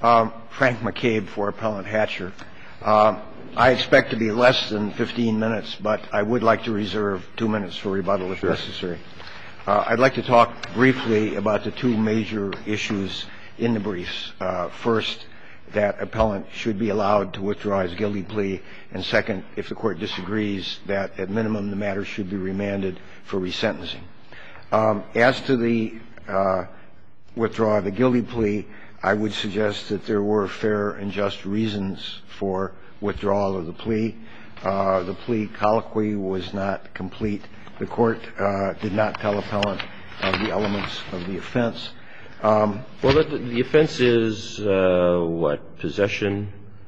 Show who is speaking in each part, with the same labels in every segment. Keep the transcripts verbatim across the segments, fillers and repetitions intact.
Speaker 1: Um, Frank McCabe for Appellant Hatcher. Uh, I expect to be less than fifteen minutes, but I would like to reserve two minutes for rebuttal if necessary. Uh, I'd like to talk briefly about the two major issues in the briefs. Uh, first, that appellant should be allowed to withdraw his guilty plea, and second, if the Court disagrees, that at minimum the matter should be remanded for resentencing. Um, as to the uh, withdrawal of the guilty plea, I would suggest that there were fair and just reasons for withdrawal of the plea. Uh, the plea colloquy was not complete. The Court uh, did not tell appellant uh, the elements of the offense. Um,
Speaker 2: well, the, the offense is, uh, what, possession?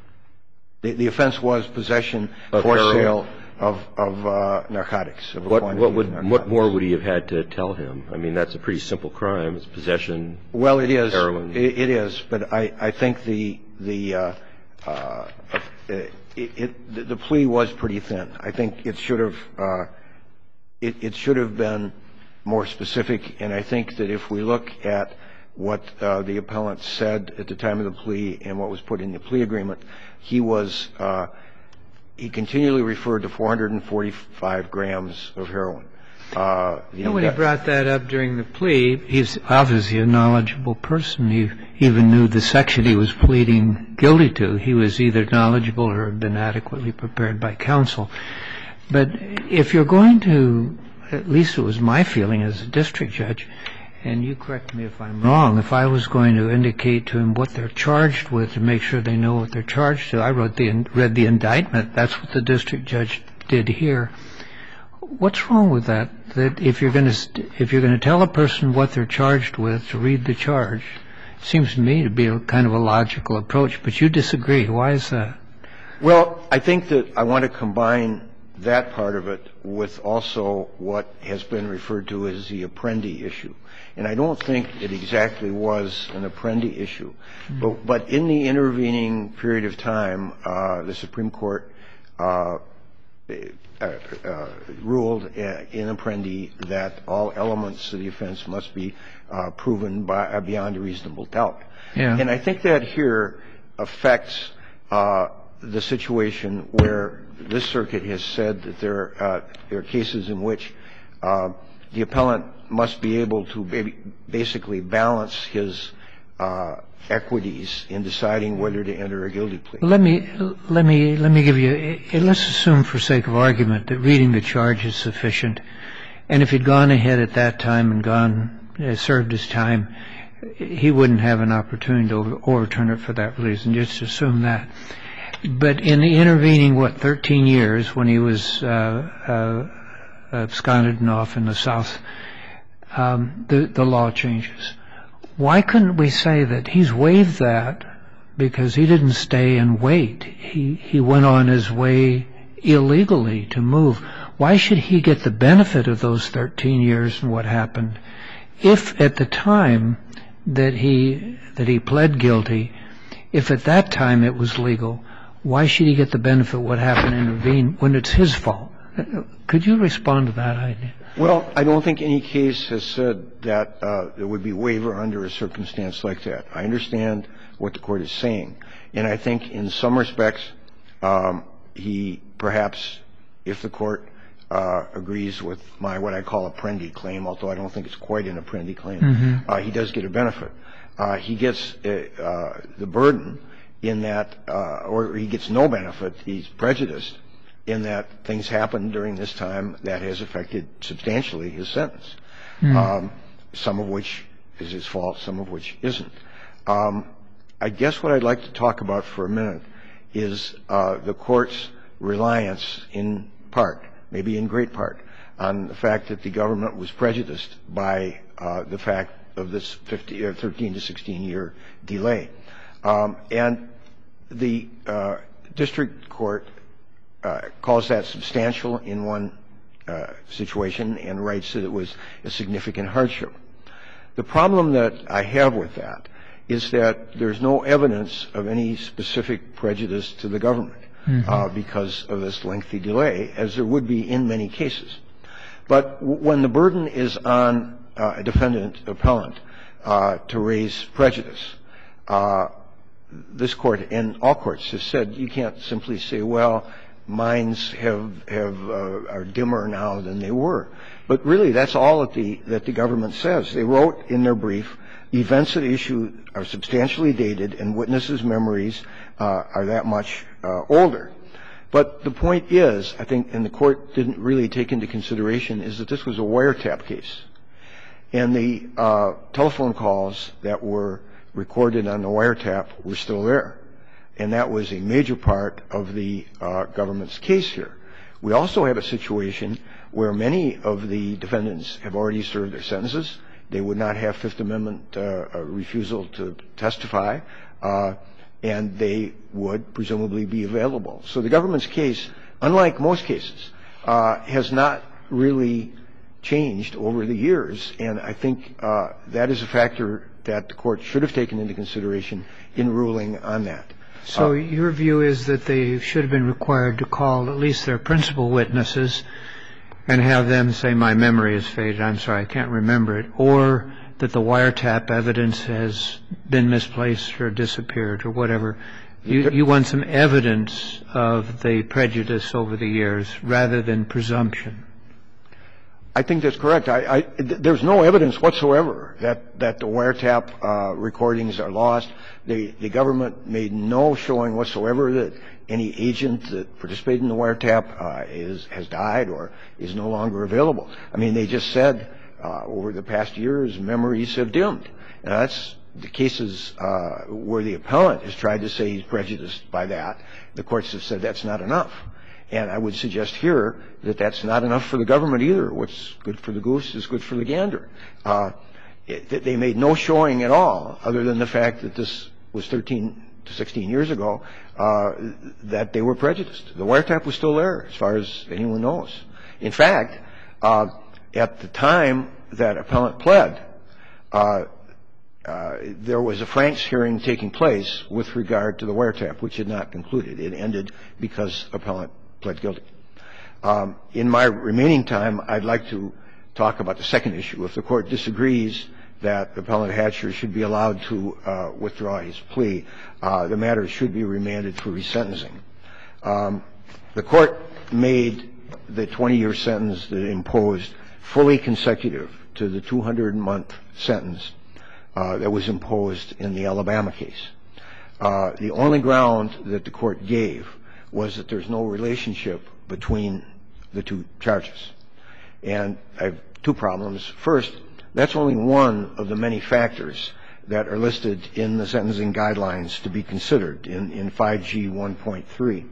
Speaker 1: The, the offense was possession
Speaker 2: of
Speaker 1: for
Speaker 2: heroin?
Speaker 1: sale of, of uh, narcotics. Of
Speaker 2: what,
Speaker 1: what,
Speaker 2: would,
Speaker 1: narcotics.
Speaker 2: what more would he have had to tell him? I mean, that's a pretty simple crime. It's possession.
Speaker 1: Well, it is.
Speaker 2: Heroin.
Speaker 1: It, it is. But I, I think the the uh, uh, it, it, the, the plea was pretty thin. I think it should have uh, it, it should have been more specific. And I think that if we look at what uh, the appellant said at the time of the plea and what was put in the plea agreement, he was uh, he continually referred to four hundred forty-five grams of heroin. Uh,
Speaker 3: and when he brought that up during the plea, he's obviously a knowledgeable person. He even knew the section he was pleading guilty to. He was either knowledgeable or had been adequately prepared by counsel. But if you're going to, at least it was my feeling as a district judge, and you correct me if I'm wrong, if I was going to indicate to him what they're charged with to make sure they know what they're charged to, I wrote the, read the indictment. That's what the district judge did here. What's wrong with that? That if you're going to if you're going to tell a person what they're charged with to read the charge, it seems to me to be a kind of a logical approach. But you disagree. Why is that?
Speaker 1: Well, I think that I want to combine that part of it with also what has been referred to as the Apprendi issue. And I don't think it exactly was an Apprendi issue. Mm-hmm. But, but in the intervening period of time, uh, the Supreme Court uh, uh, uh, ruled in Apprendi that all elements of the offense must be uh, proven by, uh, beyond a reasonable doubt.
Speaker 3: Yeah.
Speaker 1: And I think that here affects uh, the situation where this circuit has said that there, uh, there are cases in which uh, the appellant must be able to basically balance his uh, equities in deciding whether to enter a guilty plea.
Speaker 3: Let me let me let me give you. Let's assume, for sake of argument, that reading the charge is sufficient, and if he'd gone ahead at that time and gone uh, served his time, he wouldn't have an opportunity to over, overturn it for that reason. Just assume that. But in the intervening, what, thirteen years, when he was uh, uh, absconded and off in the South, um, the, the law changes. Why couldn't we say that he's waived that because he didn't stay and wait? He, he went on his way illegally to move. Why should he get the benefit of those thirteen years and what happened if at the time that he that he pled guilty, if at that time it was legal? Why should he get the benefit of what happened in intervene when it's his fault? Could you respond to that idea?
Speaker 1: Well, I don't think any case has said that uh, there would be waiver under a circumstance like that. I understand what the Court is saying. And I think in some respects, um, he perhaps, if the Court uh, agrees with my what I call Apprendi claim, although I don't think it's quite an Apprendi claim, mm-hmm. uh, he does get a benefit. Uh, he gets uh, uh, the burden in that, uh, or he gets no benefit, he's prejudiced in that things happened during this time that has affected substantially his sentence, mm. um, some of which is his fault, some of which isn't. Um, I guess what I'd like to talk about for a minute is uh, the Court's reliance in part, maybe in great part, on the fact that the government was prejudiced by uh, the fact of this fifty, or thirteen to sixteen year delay. Um, and the uh, district court uh, calls that substantial in one uh, situation and writes that it was a significant hardship. The problem that I have with that is that there's no evidence of any specific prejudice to the government mm-hmm. uh, because of this lengthy delay, as there would be in many cases. But w- when the burden is on uh, a defendant appellant uh, to raise prejudice, uh, this Court and all courts have said you can't simply say, well, minds have have uh, are dimmer now than they were. But really, that's all that the that the government says. They wrote in their brief, events at issue are substantially dated and witnesses' memories uh, are that much uh, older. But the point is, I think, and the Court didn't really take into consideration, is that this was a wiretap case. And the uh, telephone calls that were recorded on the wiretap were still there. And that was a major part of the uh, government's case here. We also have a situation where many of the defendants have already served their sentences. They would not have Fifth Amendment uh, refusal to testify, uh, and they would presumably be available. So the government's case, unlike most cases, uh, has not really changed over the years, and I think uh, that is a factor that the Court should have taken into consideration in ruling on that.
Speaker 3: So
Speaker 1: uh,
Speaker 3: your view is that they should have been required to call at least their principal witnesses and have them say, my memory is faded, I'm sorry, I can't remember it, or that the wiretap evidence has been misplaced or disappeared or whatever. You, you want some evidence of the prejudice over the years rather than presumption.
Speaker 1: I think that's correct. I, I, th- there's no evidence whatsoever that, that the wiretap uh, recordings are lost. The, the government made no showing whatsoever that any agent that participated in the wiretap uh, is, has died or is no longer available. I mean, they just said uh, over the past years, memories have dimmed. Now, that's the cases uh, where the appellant has tried to say he's prejudiced by that. The courts have said that's not enough. And I would suggest here that that's not enough for the government either. What's good for the goose is good for the gander. Uh, it, they made no showing at all, other than the fact that this was thirteen to sixteen years ago, uh, that they were prejudiced. The wiretap was still there, as far as anyone knows. In fact, uh, at the time that appellant pled, uh, uh, there was a Franks hearing taking place with regard to the wiretap, which had not concluded. It ended because appellant pled guilty. Um, in my remaining time, I'd like to talk about the second issue. If the Court disagrees that Appellant Hatcher should be allowed to uh, withdraw his plea, uh, the matter should be remanded for resentencing. Um, the Court made the twenty-year sentence that it imposed fully consecutive to the two hundred month sentence uh, that was imposed in the Alabama case. Uh, the only ground that the Court gave was that there's no relationship between the two charges. And I have two problems. First, that's only one of the many factors that are listed in the sentencing guidelines to be considered in, in five G one point three.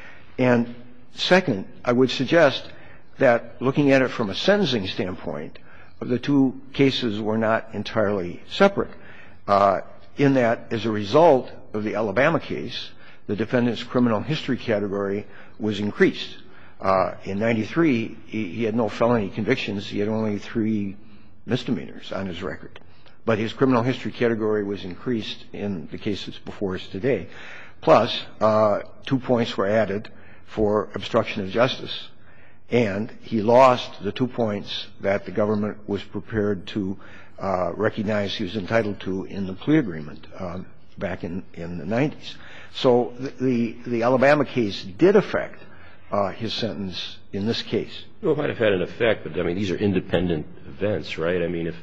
Speaker 1: And second, I would suggest that looking at it from a sentencing standpoint, the two cases were not entirely separate, uh, in that as a result of the Alabama case, the defendant's criminal history category was increased. Uh, in ninety-three, he, he had no felony convictions. He had only three misdemeanors on his record. But his criminal history category was increased in the cases before us today. Plus, uh, two points were added for obstruction of justice. And he lost the two points that the government was prepared to uh, recognize he was entitled to in the plea agreement um, back in, in the nineties. So the, the, the Alabama case did affect uh, his sentence in this case.
Speaker 2: Well, it might have had an effect, but, I mean, these are independent events, right? I mean, if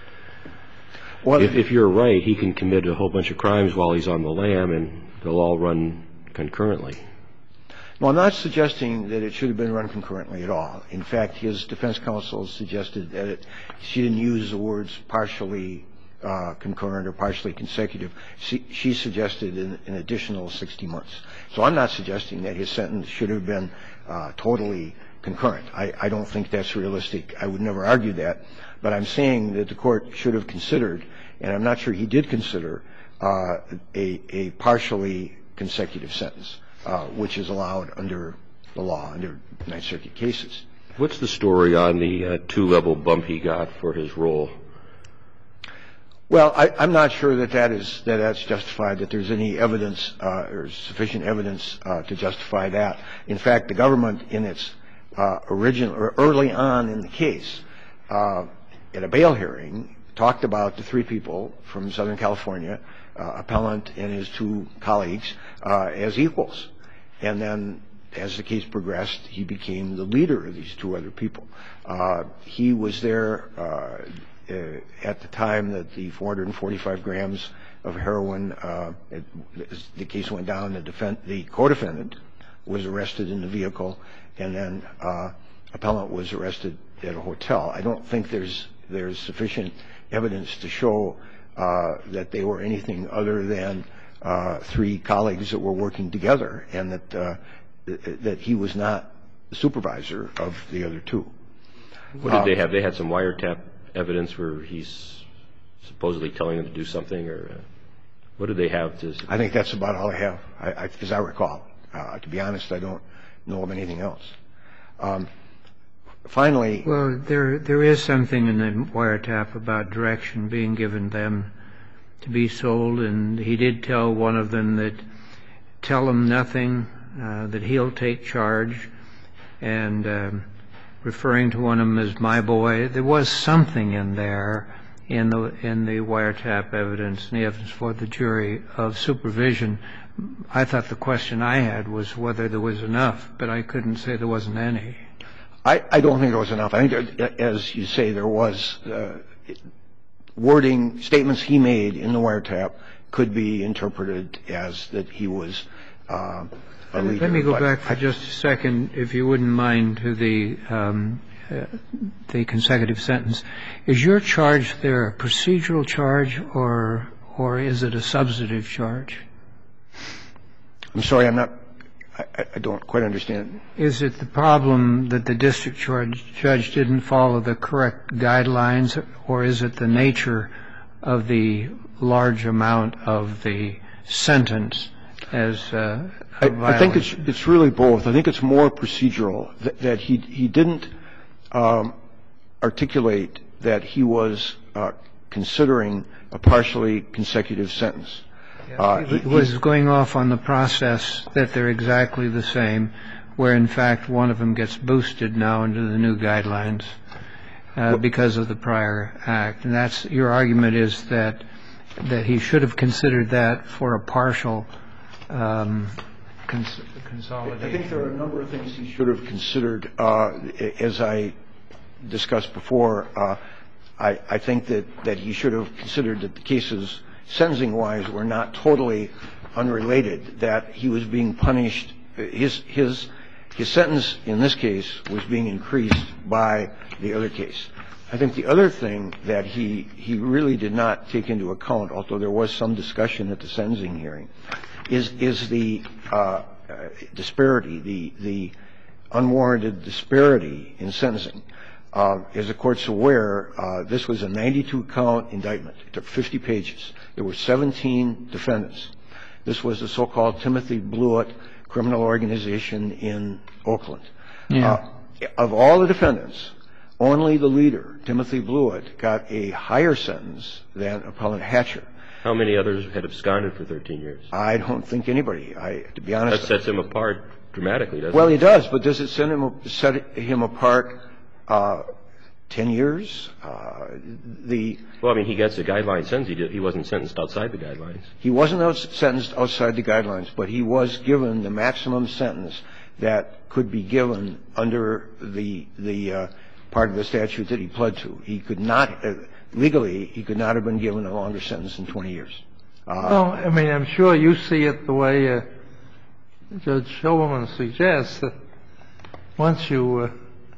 Speaker 2: well, if, if you're right, he can commit a whole bunch of crimes while he's on the lam, and they'll all run concurrently.
Speaker 1: Well, I'm not suggesting that it should have been run concurrently at all. In fact, his defense counsel suggested that it, she didn't use the words partially uh, concurrent or partially consecutive. She, she suggested an, an additional sixty months. So I'm not suggesting that his sentence should have been uh, totally concurrent. I, I don't think that's realistic. I would never argue that. But I'm saying that the Court should have considered, and I'm not sure he did consider, uh, a, a partially consecutive sentence. Uh, which is allowed under the law, under Ninth Circuit cases.
Speaker 2: What's the story on the uh, two-level bump he got for his role?
Speaker 1: Well, I, I'm not sure that that is that that's justified, that there's any evidence uh, or sufficient evidence uh, to justify that. In fact, the government, in its uh, original or early on in the case, uh, at a bail hearing, talked about the three people from Southern California uh, appellant and his two colleagues uh, as equals. And then as the case progressed, he became the leader of these two other people. Uh, he was there uh, uh, at the time that the four hundred forty-five grams of heroin, uh, it, the case went down, the, defend, the co-defendant was arrested in the vehicle, and then uh, appellant was arrested at a hotel. I don't think there's there's sufficient evidence to show uh, that they were anything other than uh, three colleagues that were working together, and that uh, that he was not the supervisor of the other two.
Speaker 2: What did um, they have? They had some wiretap evidence where he's supposedly telling them to do something, or uh, what did they have to?
Speaker 1: I think that's about all I have, I, I, as I recall. Uh, to be honest, I don't know of anything else. Um, finally,
Speaker 3: well, there there is something in the wiretap about direction being given them to be sold, and he did tell one of them that tell him nothing, uh, that he'll take charge, and um, referring to one of them as my boy. There was something in there in the in the wiretap evidence and the evidence for the jury of supervision. I thought the question I had was whether there was enough, but I couldn't say there wasn't any.
Speaker 1: I, I don't think there was enough. I think, as you say, there was uh, wording, statements he made in the wiretap could be interpreted as that he was uh, a leader.
Speaker 3: Let me go back for just a second, if you wouldn't mind, to the um, uh, the consecutive sentence. Is your charge there a procedural charge, or or is it a substantive charge?
Speaker 1: I'm sorry, I'm not, I, I don't quite understand.
Speaker 3: Is it the problem that the district judge, judge didn't follow the correct guidelines, or is it the nature of the large amount of the sentence as uh, a violation?
Speaker 1: I, I think it's, it's really both. I think it's more procedural, that, that he, he didn't um, articulate that he was uh, considering a partially consecutive sentence.
Speaker 3: Uh, he was going off on the process that they're exactly the same, where in fact one of them gets boosted now into the new guidelines uh, because of the prior act. And that's your argument, is that that he should have considered that for a partial um, cons- consolidation.
Speaker 1: I think there are a number of things he should have considered. Uh, as I discussed before, uh, I, I think that, that he should have considered that the cases sentencing-wise were not totally unrelated, that he was being punished. His, his, his sentence in this case was being increased by the other case. I think the other thing that he, he really did not take into account, although there was some discussion at the sentencing hearing, is, is the uh, uh, disparity, the, the unwarranted disparity in sentencing. Uh, as the Court's aware, uh, this was a ninety-two count indictment. It took fifty pages. There were seventeen defendants. This was the so-called Timothy Blewett criminal organization in Oakland.
Speaker 3: Yeah.
Speaker 1: Uh, of all the defendants, only the leader, Timothy Blewett, got a higher sentence than Appellant Hatcher.
Speaker 2: How many others had absconded for thirteen years?
Speaker 1: I don't think anybody. I, to be honest.
Speaker 2: That sets him apart dramatically, doesn't
Speaker 1: well,
Speaker 2: it?
Speaker 1: Well, he does, but does it send him, set him apart uh, ten years? Uh, the
Speaker 2: Well, I mean, he gets a guideline sentence. He, did, he wasn't sentenced outside the guidelines. He
Speaker 1: wasn't out, sentenced outside the guidelines, but he was given the maximum sentence that could be given under the the uh, part of the statute that he pled to. He could not, uh, legally, he could not have been given a longer sentence than twenty years. Uh,
Speaker 4: well, I mean, I'm sure you see it the way uh, Judge Shulman suggests, that once you uh,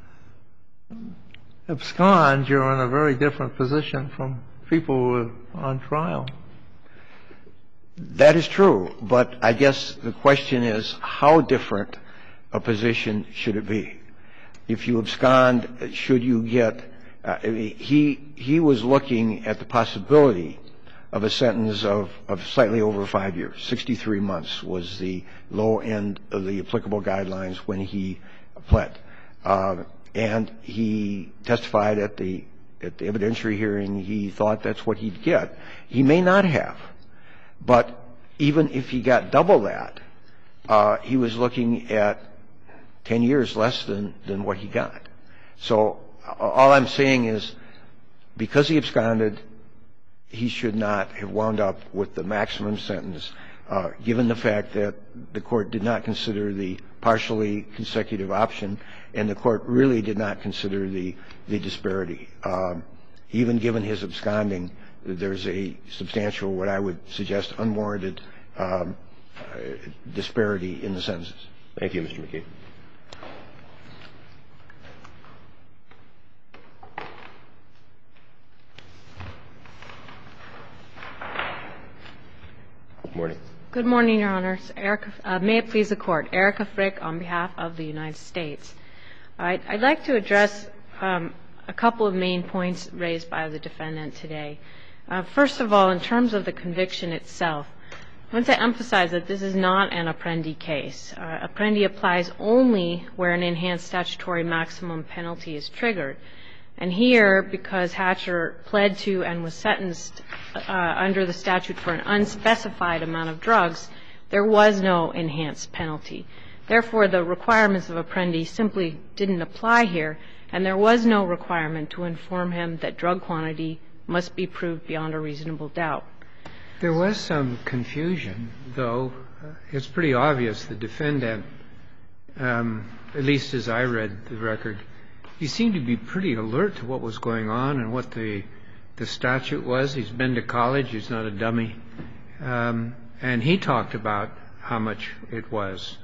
Speaker 4: abscond, you're in a very different position from people who are on trial.
Speaker 1: That is true, but I guess the question is, how different a position should it be? If you abscond, should you get uh, – he he was looking at the possibility of a sentence of, of slightly over five years. sixty-three months was the low end of the applicable guidelines when he pled. Uh, and he testified at the at the evidentiary hearing he thought that's what he'd get. He may not have, but even if he got double that, uh, he was looking at ten years less than, than what he got. So all I'm saying is, because he absconded, he should not have wound up with the maximum sentence, uh, given the fact that the Court did not consider the partially consecutive option, and the Court really did not consider the, the disparity. Um, even given his absconding, there's a substantial, what I would suggest, unwarranted um, uh, disparity in the sentences.
Speaker 2: Thank you, Mister McKee. Good morning.
Speaker 5: Good morning, Your Honors. Erica, uh, may it please the Court. Erica Frick on behalf of the United States. I'd, I'd like to address um, a couple of main points raised by the defendant today. Uh, first of all, in terms of the conviction itself, I want to emphasize that this is not an Apprendi case. Uh, Apprendi applies only where an enhanced statutory maximum penalty is triggered. And here, because Hatcher pled to and was sentenced uh, under the statute for an unspecified amount of drugs, there was no enhanced penalty. Therefore, the requirements of Apprendi simply didn't apply here, and there was no requirement to inform him that drug quantity must be proved beyond a reasonable doubt.
Speaker 3: There was some confusion, though. It's pretty obvious the defendant, um, at least as I read the record, he seemed to be pretty alert to what was going on and what the the statute was. He's been to college. He's not a dummy. Um, and he talked about how much it was.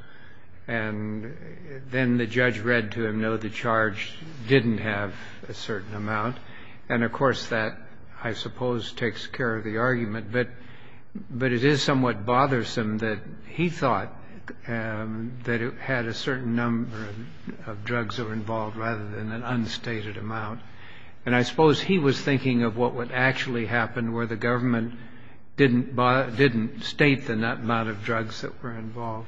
Speaker 3: And then the judge read to him, no, the charge didn't have a certain amount. And, of course, that, I suppose, takes care of the argument. But but it is somewhat bothersome that he thought um, that it had a certain number of, of drugs that were involved rather than an unstated amount. And I suppose he was thinking of what would actually happen where the government didn't didn't state the amount of drugs that were involved.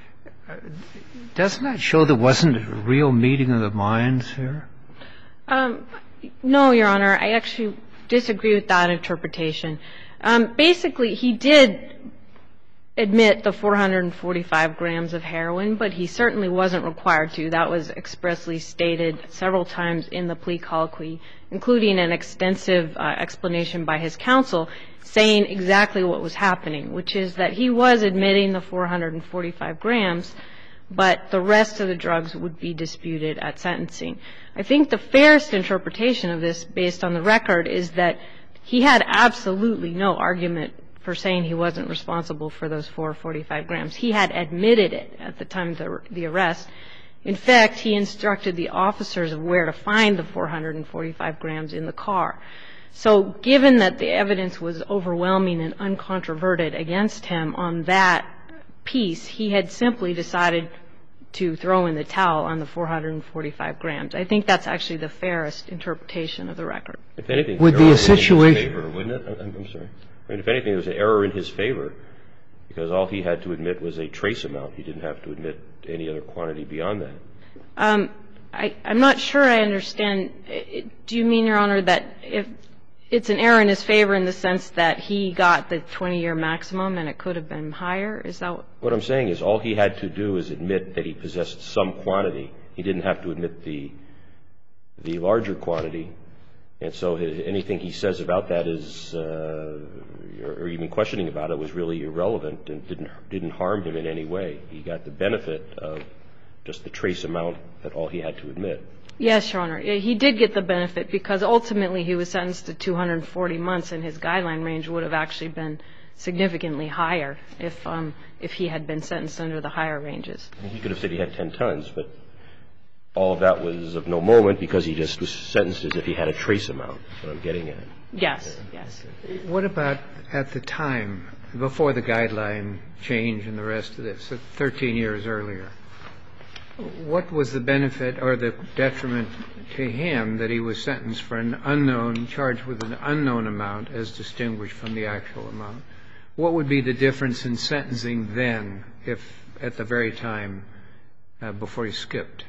Speaker 3: Doesn't that show there wasn't a real meeting of the minds here?
Speaker 5: Um, no, Your Honor. I actually disagree with that interpretation. Um, basically, he did admit the four hundred forty-five grams of heroin, but he certainly wasn't required to. That was expressly stated several times in the plea colloquy, including an extensive uh, explanation by his counsel saying exactly what was happening, which is that he was admitting the four hundred forty-five grams, but the rest of the drugs would be disputed at sentencing. I think the fairest interpretation of this, based on the record, is that he had absolutely no argument for saying he wasn't responsible for those four hundred forty-five grams. He had admitted it at the time of the, the arrest. In fact, he instructed the officers of where to find the four hundred forty-five grams in the car. So given that the evidence was overwhelming and uncontroverted against him on that piece, he had simply decided to throw in the towel on the four hundred forty-five grams. I think that's actually the fairest interpretation of the record.
Speaker 2: If anything,
Speaker 3: would be a situation,
Speaker 2: favor, wouldn't it? I'm, I'm sorry. I mean, if anything, there was an error in his favor because all he had to admit was a trace amount. He didn't have to admit any other quantity beyond that.
Speaker 5: Um, I, I'm not sure I understand. Do you mean, Your Honor, that if it's an error in his favor in the sense that he got the twenty-year maximum and it could have been higher? Is that what?
Speaker 2: What I'm saying is all he had to do is admit that he possessed some quantity. He didn't have to admit the the larger quantity. And so his, anything he says about that is, uh, or even questioning about it, was really irrelevant and didn't didn't harm him in any way. He got the benefit of just the trace amount that all he had to admit.
Speaker 5: Yes, Your Honor. He did get the benefit because ultimately he was sentenced to two hundred forty months, and his guideline range would have actually been significantly higher if um, if he had been sentenced under the higher ranges.
Speaker 2: He could have said he had ten tons, but all of that was of no moment because he just was sentenced as if he had a trace amount. That's what I'm getting at.
Speaker 5: Yes, yes.
Speaker 3: What about at the time, before the guideline change and the rest of this, thirteen years earlier? What was the benefit or the detriment to him that he was sentenced for an unknown, charged with an unknown amount as distinguished from the actual amount? What would be the difference in sentencing then, if at the very time uh, before he skipped?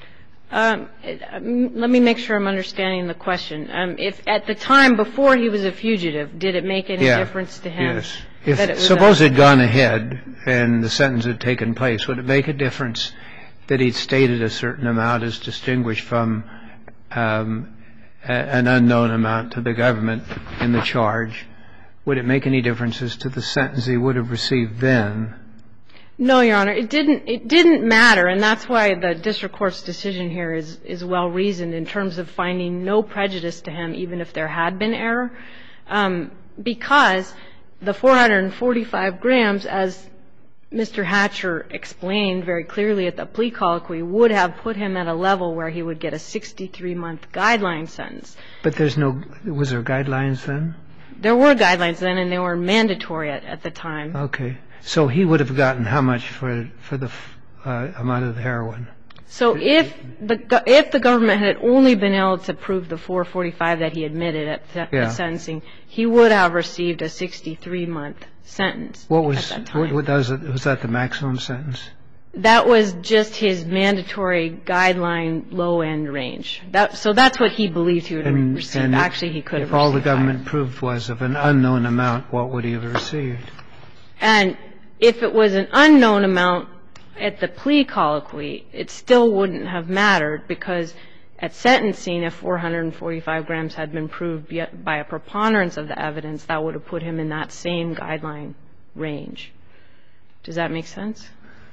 Speaker 5: Um, let me make sure I'm understanding the question. Um, if at the time before he was a fugitive, did it make any
Speaker 3: yeah.
Speaker 5: difference to him?
Speaker 3: Yes. If
Speaker 5: that it was
Speaker 3: suppose
Speaker 5: a,
Speaker 3: it had gone ahead and the sentence had taken place, would it make a difference that he'd stated a certain amount as distinguished from um, a, an unknown amount to the government in the charge? would it make any difference as to the sentence he would have received then?
Speaker 5: No, Your Honor. It didn't It didn't matter, and that's why the district court's decision here is is well-reasoned in terms of finding no prejudice to him, even if there had been error, um, because the four hundred forty-five grams, as Mister Hatcher explained very clearly at the plea colloquy, would have put him at a level where he would get a sixty-three month guideline sentence.
Speaker 3: But there's no – was there guidelines then?
Speaker 5: There were guidelines then, and they were mandatory at, at the time.
Speaker 3: Okay. So he would have gotten how much for for the uh, amount of the heroin?
Speaker 5: So if the if the government had only been able to prove the four forty-five that he admitted at, th-
Speaker 3: yeah.
Speaker 5: at sentencing, he would have received a sixty-three month sentence.
Speaker 3: What was
Speaker 5: at that time.
Speaker 3: What, what was, it, was that the maximum sentence?
Speaker 5: That was just his mandatory guideline low end range. That so that's what he believed he would
Speaker 3: and,
Speaker 5: receive.
Speaker 3: And
Speaker 5: Actually, he could have
Speaker 3: if all the
Speaker 5: received
Speaker 3: government
Speaker 5: higher.
Speaker 3: proved was of an unknown amount, what would he have received?
Speaker 5: And if it was an unknown amount at the plea colloquy, it still wouldn't have mattered, because at sentencing, if four hundred forty-five grams had been proved by a preponderance of the evidence, that would have put him in that same guideline range. Does that make sense,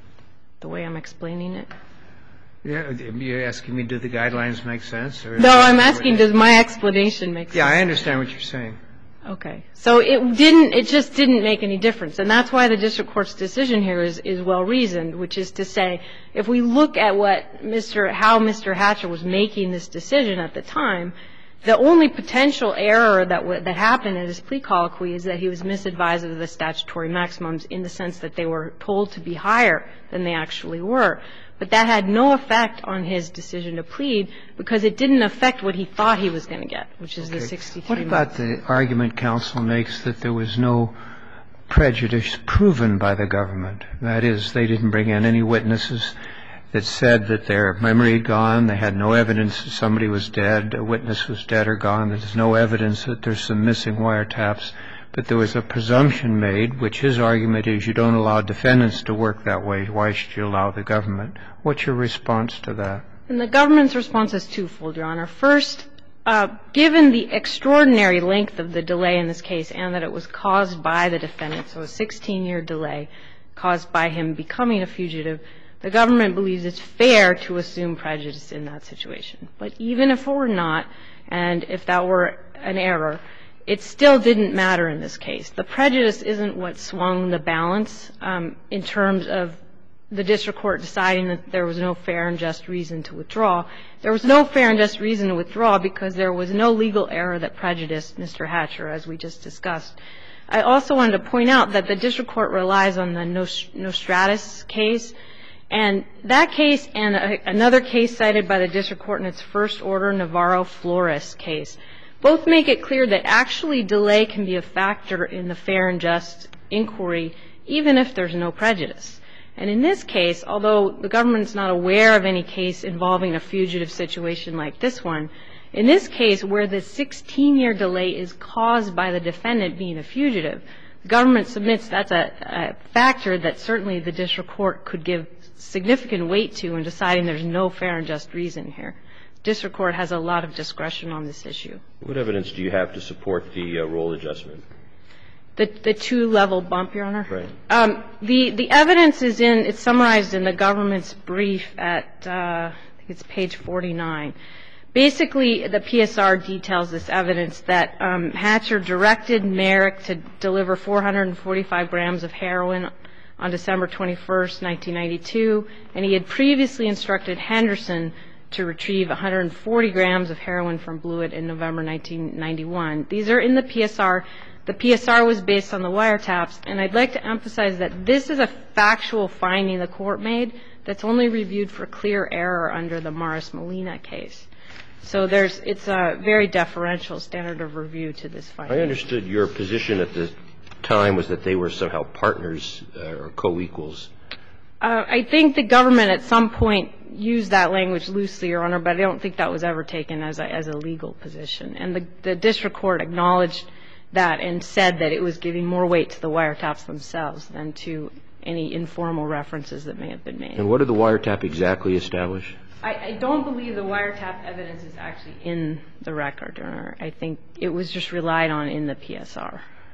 Speaker 5: the way I'm explaining it?
Speaker 3: Yeah, you're asking me, do the guidelines make sense? Or
Speaker 5: No, I'm asking, does my explanation make sense?
Speaker 3: Yeah, I understand what you're saying.
Speaker 5: Okay. So it didn't, it just didn't make any difference. And that's why the district court's decision here is, is well-reasoned, which is to say, if we look at what Mister, how Mister Hatcher was making this decision at the time, the only potential error that w- that happened in his plea colloquy is that he was misadvised of the statutory maximums in the sense that they were told to be higher than they actually were. But that had no effect on his decision to plead, because it didn't affect what he thought he was going to get, which is
Speaker 3: Okay.
Speaker 5: the sixty-three
Speaker 3: What about
Speaker 5: months.
Speaker 3: the argument counsel makes that there was no prejudice proven by the government? That is, they didn't bring in any witnesses that said that their memory had gone, they had no evidence that somebody was dead, a witness was dead or gone, there's no evidence that there's some missing wiretaps, but there was a presumption made, which his argument is you don't allow defendants to work that way, why should you allow the government? What's your response to that?
Speaker 5: And the government's response is twofold, Your Honor. First, uh, given the extraordinary length of the delay in this case and that it was caused by the defendant, so a sixteen-year delay caused by him becoming a fugitive, the government believes it's fair to assume prejudice in that situation. But even if it were not, and if that were an error, it still didn't matter in this case. The prejudice isn't what swung the balance um, in terms of the district court deciding that there was no fair and just reason to withdraw. There was no fair and just reason to withdraw because there was no legal error that prejudiced Mister Hatcher, as we just discussed. I also wanted to point out that the district court relies on the Nostratus case. And that case and a, another case cited by the district court in its first order, Navarro-Flores case, both make it clear that actually delay can be a factor in the fair and just inquiry, even if there's no prejudice. And in this case, although the government's not aware of any case involving a fugitive situation like this one, in this case where the sixteen-year delay is caused by the defendant being a fugitive, the government submits that's a, a factor that certainly the district court could give significant weight to in deciding there's no fair and just reason here. District court has a lot of discretion on this issue.
Speaker 2: What evidence do you have to support the uh, role adjustment?
Speaker 5: The, the two-level bump, Your Honor?
Speaker 2: Right.
Speaker 5: Um, the, the evidence is in, it's summarized in the government's brief at, uh, I think it's page forty-nine. Basically, the P S R details this evidence that um, Hatcher directed Merrick to deliver four hundred forty-five grams of heroin on December twenty-first, nineteen ninety-two, and he had previously instructed Henderson to retrieve one hundred forty grams of heroin from Blewett in November nineteen ninety-one. These are in the P S R. The P S R was based on the wiretaps, and I'd like to emphasize that this is a factual finding the court made that's only reviewed for clear error under the Morris-Molina case. So there's, it's a very deferential standard of review to this finding.
Speaker 2: I understood your position at the time was that they were somehow partners uh, or co-equals.
Speaker 5: Uh, I think the government at some point used that language loosely, Your Honor, but I don't think that was ever taken as a, as a legal position. And the, the district court acknowledged that and said that it was giving more weight to the wiretaps themselves than to any informal references that may have been made.
Speaker 2: And what did the wiretap exactly establish?
Speaker 5: I, I don't believe the wiretap evidence is actually in the record, Your Honor. I think it was just relied on in the P S R.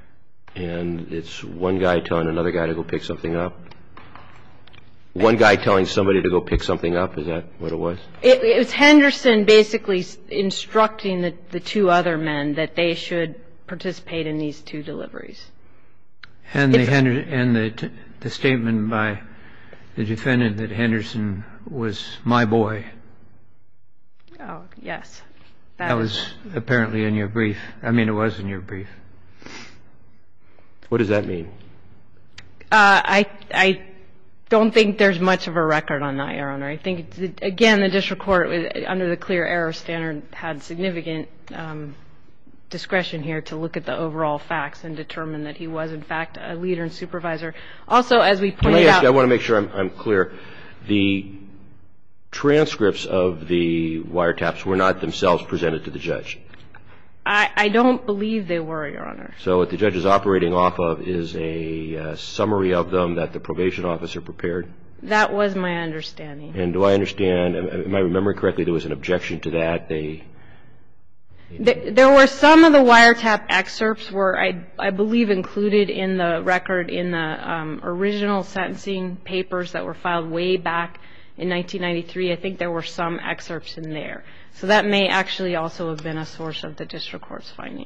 Speaker 2: And it's one guy telling another guy to go pick something up? One guy telling somebody to go pick something up, is that what it was?
Speaker 5: It, it was Henderson basically instructing the, the two other men that they should participate in these two deliveries.
Speaker 3: And the, Hender, and the, the statement by the defendant that Henderson was my boy.
Speaker 5: Oh, yes.
Speaker 3: That, that was apparently in your brief. I mean, it was in your brief.
Speaker 2: What does that mean?
Speaker 5: Uh, I, I don't think there's much of a record on that, Your Honor. I think, it's, again, the district court, under the clear error standard, had significant um, discretion here to look at the overall facts and determine that he was, in fact, a leader and supervisor. Also, as we pointed
Speaker 2: Can I ask
Speaker 5: out,
Speaker 2: you, I want to make sure I'm, I'm clear. The transcripts of the wiretaps were not themselves presented to the judge?
Speaker 5: I, I don't believe they were, Your Honor.
Speaker 2: So what the judge is operating off of is a uh, summary of them that the probation officer prepared?
Speaker 5: That was my understanding.
Speaker 2: And do I understand, am I remembering correctly, there was an objection to that? They
Speaker 5: There were some of the wiretap excerpts were, I, I believe, included in the record in the um, original sentencing papers that were filed way back in nineteen ninety-three. I think there were some excerpts in there. So that may actually also have been a source of the district court's finding.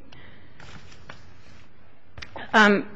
Speaker 5: Um,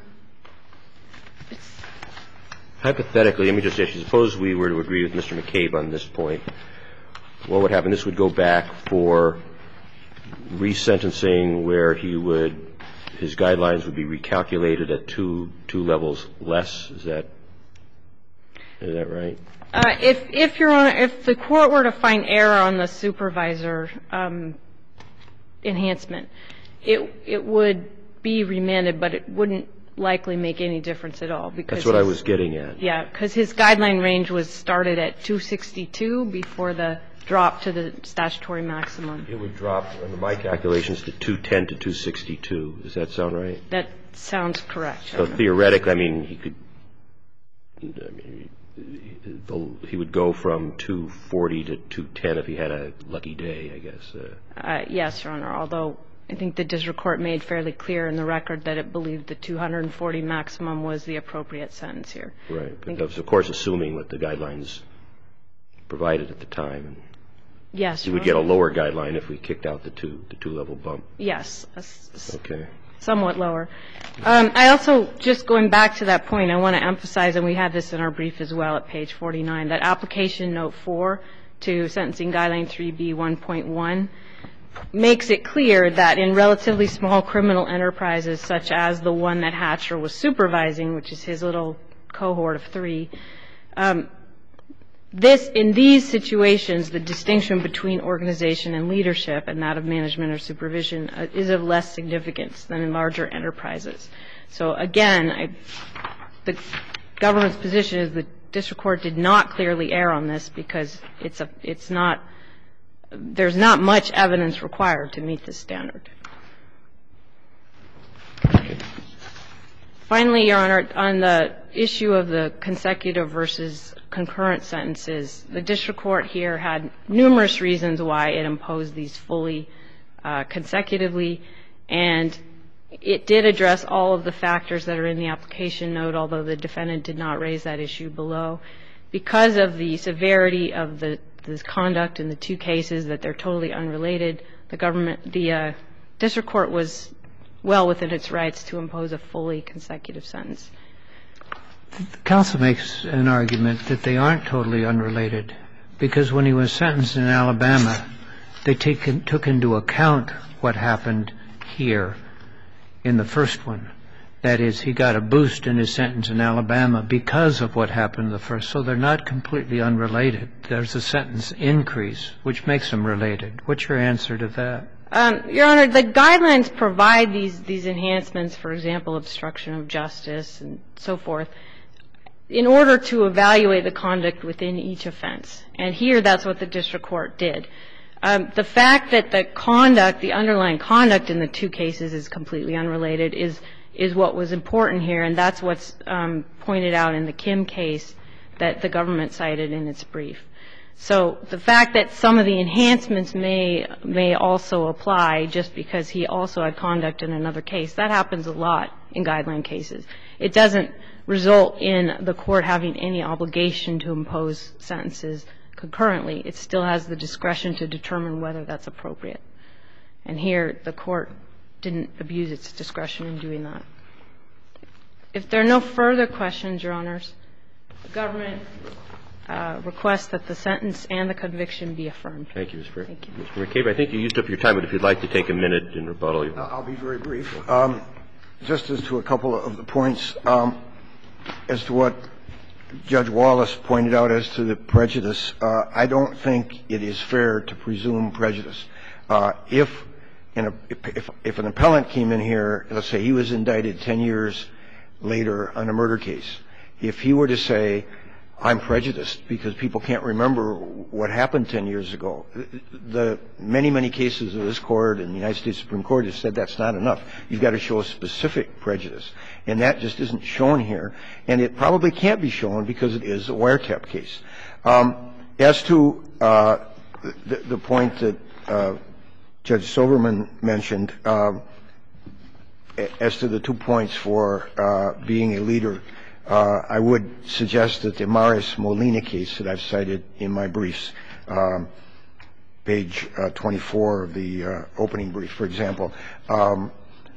Speaker 2: Hypothetically, let me just ask you, suppose we were to agree with Mister McCabe on this point, what would happen? This would go back for resentencing where he would, his guidelines would be recalculated at two, two levels less. Is that, is that right?
Speaker 5: Uh, if, if Your Honor, if the court were to find error on the supervisor um, enhancement, it, it would be remanded, but it wouldn't likely make any difference at all. Because
Speaker 2: that's what I was getting at.
Speaker 5: Yeah, because his guideline range was started at two sixty-two before the drop to the statutory maximum.
Speaker 2: It would drop, under my calculations, to two ten to two sixty-two. Does that sound right?
Speaker 5: That sounds correct.
Speaker 2: So theoretically, I mean, he could, I mean, he would go from two forty to two ten if he had a lucky day, I guess. Uh,
Speaker 5: uh, yes, Your Honor, although I think the district court made fairly clear in the record that it believed the two forty maximum was the appropriate sentence here.
Speaker 2: Right. But that was, of course, assuming what the guidelines provided at the time.
Speaker 5: Yes,
Speaker 2: He would get a lower guideline if we kicked out the two, the two-level bump.
Speaker 5: Yes.
Speaker 2: Okay.
Speaker 5: Somewhat lower. Um, I also, just going back to that point, I want to emphasize, and we have this in our brief as well at page forty-nine, that application note four to sentencing guideline three B one point one makes it clear that in relatively small criminal enterprises, such as the one that Hatcher was supervising, which is his little cohort of three, um, This, in these situations, the distinction between organization and leadership and that of management or supervision uh, is of less significance than in larger enterprises. So again, I, the government's position is the district court did not clearly err on this because it's a, it's not, there's not much evidence required to meet this standard. Finally, Your Honor, on the issue of the consecutive versus concurrent sentences, the district court here had numerous reasons why it imposed these fully uh, consecutively, and it did address all of the factors that are in the application note, although the defendant did not raise that issue below. Because of the severity of the, the conduct in the two cases, that they're totally unrelated, the government, the uh, district court was well within its rights to impose a fully consecutive sentence.
Speaker 3: The counsel makes an argument that they aren't totally unrelated because when he was sentenced in Alabama, they take, took into account what happened here in the first one. That is, he got a boost in his sentence in Alabama because of what happened in the first. So they're not completely unrelated. There's a sentence increase, which makes them related. What's your answer to that?
Speaker 5: Um, Your Honor, the guidelines provide these, these enhancements, for example, obstruction of justice and so forth, in order to evaluate the conduct within each offense. And here, that's what the district court did. Um, the fact that the conduct, the underlying conduct in the two cases is completely unrelated is, is what was important here, and that's what's um, pointed out in the Kim case that the government cited in its brief. So the fact that some of the enhancements may may also apply just because he also had conduct in another case, that happens a lot in guideline cases. It doesn't result in the court having any obligation to impose sentences concurrently. It still has the discretion to determine whether that's appropriate. And here, the court didn't abuse its discretion in doing that. If there are no further questions, Your Honors, the government uh, requests that the sentence and the conviction be affirmed.
Speaker 2: Thank you, Miz Frick.
Speaker 5: Thank you.
Speaker 2: Mister McCabe, I think you used up your time, but if you'd like to take a minute in rebuttal. You
Speaker 1: I'll be very brief. Um, just as to a couple of the points, um, as to what Judge Wallace pointed out as to the prejudice, uh, I don't think it is fair to presume prejudice. Uh, if, in a, if, if an appellant came in here, let's say he was indicted ten years later on a murder case, if he were to say, I'm prejudiced because people can't remember what happened ten years ago, the many, many cases of this Court and the United States Supreme Court have said that's not enough. You've got to show a specific prejudice. And that just isn't shown here. And it probably can't be shown because it is a wiretap case. Um, as to uh, the, the point that uh, Judge Silverman mentioned, uh, as to the two points for uh, being a leader, Uh, I would suggest that the Maris Molina case that I've cited in my briefs, um, page uh, twenty-four of the uh, opening brief, for example, um,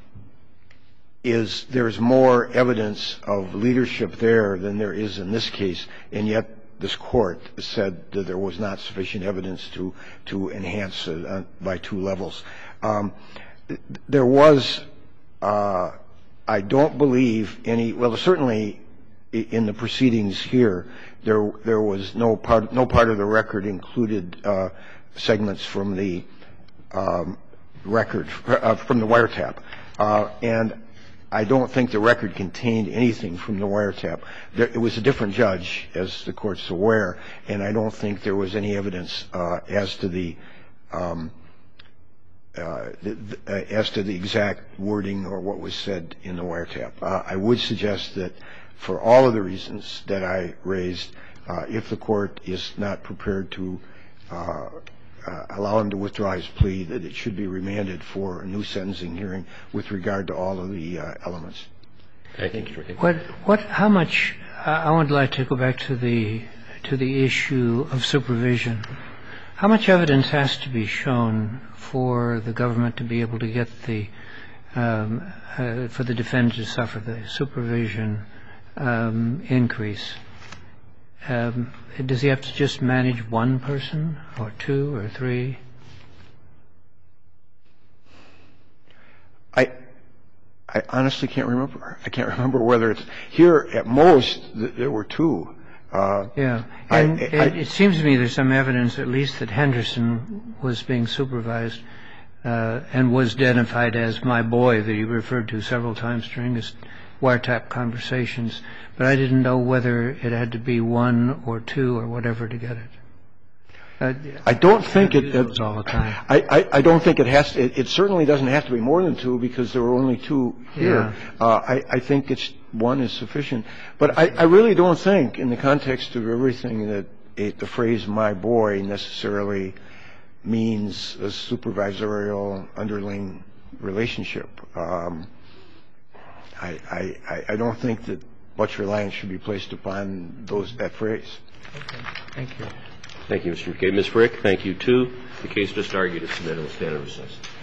Speaker 1: is there's more evidence of leadership there than there is in this case, and yet this Court said that there was not sufficient evidence to to enhance it uh, by two levels. Um, there was, uh, I don't believe any, well, certainly in the proceedings here, there there was no part no part of the record included uh, segments from the um, record uh, from the wiretap, uh, and I don't think the record contained anything from the wiretap. There, it was a different judge, as the Court's aware, and I don't think there was any evidence uh, as to the, um, uh, the, the uh, as to the exact wording or what was said in the wiretap. Uh, I would suggest that, for all of the reasons that I raised, uh, if the Court is not prepared to uh, uh, allow him to withdraw his plea, that it should be remanded for a new sentencing hearing with regard to all of the uh, elements.
Speaker 2: Thank you.
Speaker 3: What, what, how much, uh, I would like to go back to the, to the issue of supervision. How much evidence has to be shown for the government to be able to get the, um, uh, for the defendant to suffer the supervision Um, increase? Um, does he have to just manage one person or two or three?
Speaker 1: I I honestly can't remember. I can't remember whether it's here. At most, th- there were two. Uh,
Speaker 3: yeah, and
Speaker 1: I,
Speaker 3: it,
Speaker 1: I,
Speaker 3: it seems to me there's some evidence, at least, that Henderson was being supervised uh, and was identified as my boy that he referred to several times during his wiretap conversations, but I didn't know whether it had to be one or two or whatever to get it. Uh,
Speaker 1: I don't think it,
Speaker 3: it was all the time.
Speaker 1: I, I, I don't think it has to, it, it certainly doesn't have to be more than two because there were only two here.
Speaker 3: Yeah.
Speaker 1: Uh, I, I think it's one is sufficient. But I, I really don't think in the context of everything that it, the phrase my boy necessarily means a supervisorial underling relationship. Um, I, I, I don't think that much reliance should be placed upon those that phrase.
Speaker 3: Okay. Thank you.
Speaker 2: Thank you, Mister McCabe. Miz Frick, thank you, too. The case just argued is submitted and will stand in recess.